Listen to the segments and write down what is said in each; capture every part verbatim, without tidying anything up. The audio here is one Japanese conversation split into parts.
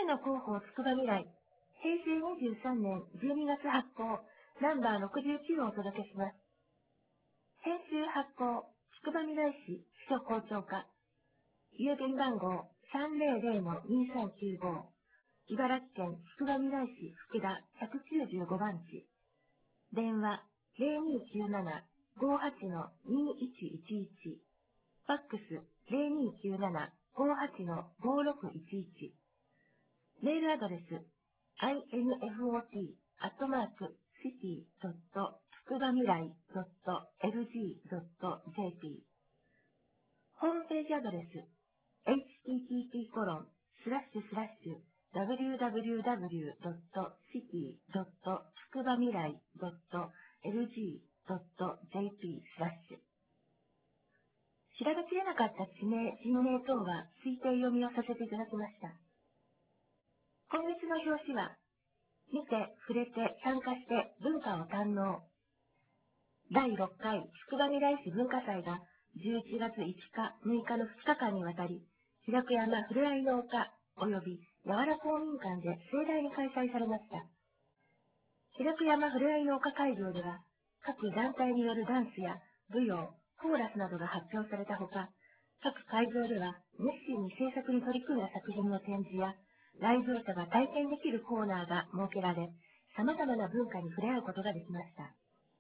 の広報つくばみらい、へいせいにじゅうさんねんじゅうにがつ発行、ナンバーろくじゅうきゅうをお届けします。編集発行、つくばみらい市秘書校長課。郵便番号 さんぜろぜろのにさんきゅうご。茨城県つくばみらい市福田ひゃくきゅうじゅうごばんち。電話 ゼロにきゅうなな ごはちのにいちいちいち。ファックス ゼロにきゅうなな ごはちのごろくいちいち。メールアドレス アイエヌエフオーティー アットマーク シティ ドット つくばみらい ドット エルジー ドット ジェーピー。ホームページアドレス エイチティーティーピー コロンスラッシュスラッシュ ダブリューダブリューダブリュー ドット シティ ドット つくばみらい ドット エルジー ドット ジェーピー スラッシュ。調べきれなかった地名、人名等は推定読みをさせていただきました。今月の表紙は、見て、触れて、参加して文化を堪能。だいろっかいつくばみらい市文化祭がじゅういちがついつか、むいかのふつかかんにわたり、白く山ふれあいの丘及びやわら公民館で盛大に開催されました。白く山ふれあいの丘会場では、各団体によるダンスや舞踊、コーラスなどが発表されたほか、各会場では熱心に制作に取り組んだ作品の展示や、来場者が体験できるコーナーが設けられ、様々な文化に触れ合うことができました。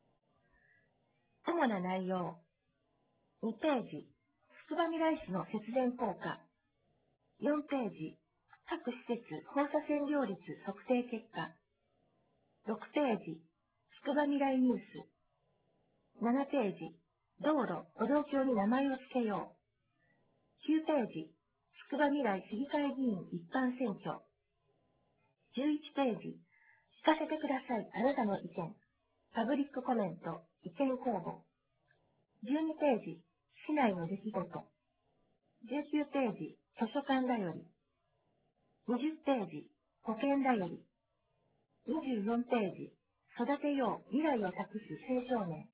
主な内容。にページ、つくばみらい市の節電効果。よんページ、各施設放射線量率測定結果。ろくページ、つくばみらいニュース。ななページ、道路、歩道橋に名前を付けよう。きゅうページ、つくばみらい市議会議員一般選挙。じゅういちページ、聞かせてください、あなたの意見。パブリックコメント、意見公募。じゅうにページ、市内の出来事。じゅうきゅうページ、図書館だより。にじゅうページ、保険だより。にじゅうよんページ、育てよう未来を託す青少年。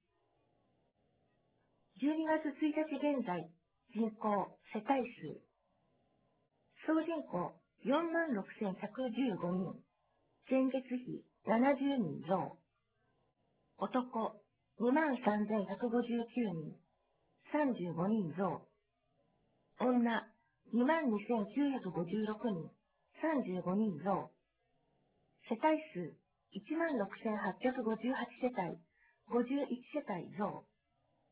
じゅうにがつついたち現在、人口、世帯数。総人口よんまんろくせんひゃくじゅうごにん。前月比ななじゅうにん増。男にまんさんぜんひゃくごじゅうきゅうにん。さんじゅうごにん増。女にまんにせんきゅうひゃくごじゅうろくにん。さんじゅうごにん増。世帯数いちまんろくせんはっぴゃくごじゅうはちせたい。ごじゅういちせたい増。